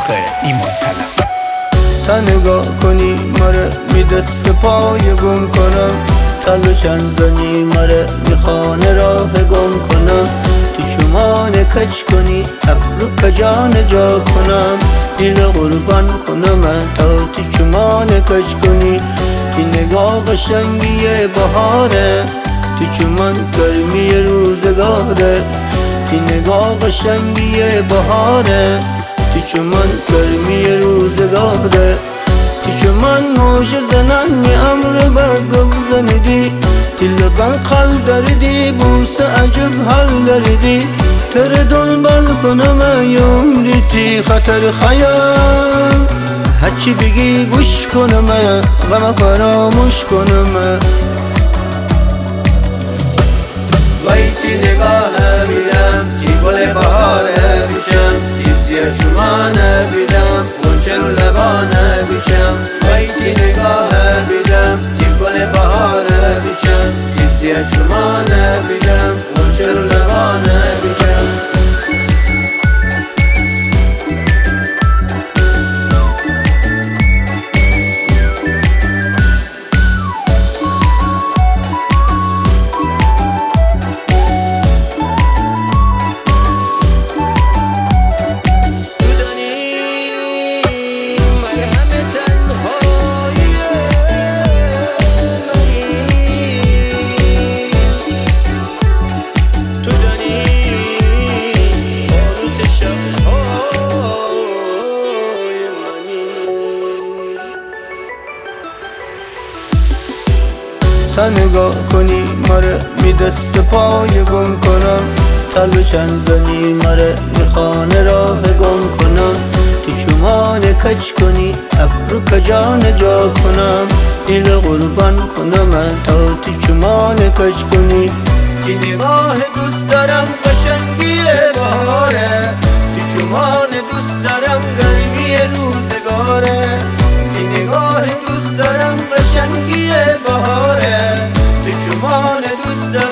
ایمان طلب. تا نگاه کنی مره می دست پای گم کنم، تل و چند زنی مره می خانه راه گم کنم. تو چمان کج کنی ابرو کجان جا کنم، دل قربان کنم تا تو چمان کج کنی. تی نگاه قشنگی بهاره، تو چمان گرمی روزگاره. تی نگاه قشنگی بهاره، تو چمان گرمی روزگاره. تو چمان موش زنانی امر بزگم زندی، دل قل دردی بوس عجب حل دردی. تر دنبال کنم عمری تی خطر خیال، هرچی بگی گوش کنم غم فراموش کنم. وای تی نگاه بیدم تی گل بهاره بیشم، تی سیه چمانه بیدم غنچه رو لبانه بیشم. وای تی نگاه بیدم تی گل بهاره بیشم، تی سیه چمانه بیدم غنچه رو لبانه بیشم. تا نگاه کنی مره می دست پای گم کنم، تل و چند زنی مره می خانه راه گم کنم. تو چمان کج کنی ابرو کجان جا کنم، دل قربان کنم تا تو چمان کج کنی. تی نگاه دوست دارم قشنگی بهاره، تو چمان دوست دارم گرمی روزگاره. تی نگاه دوست دارم قشنگی بهاره، تو چمان دوست دارم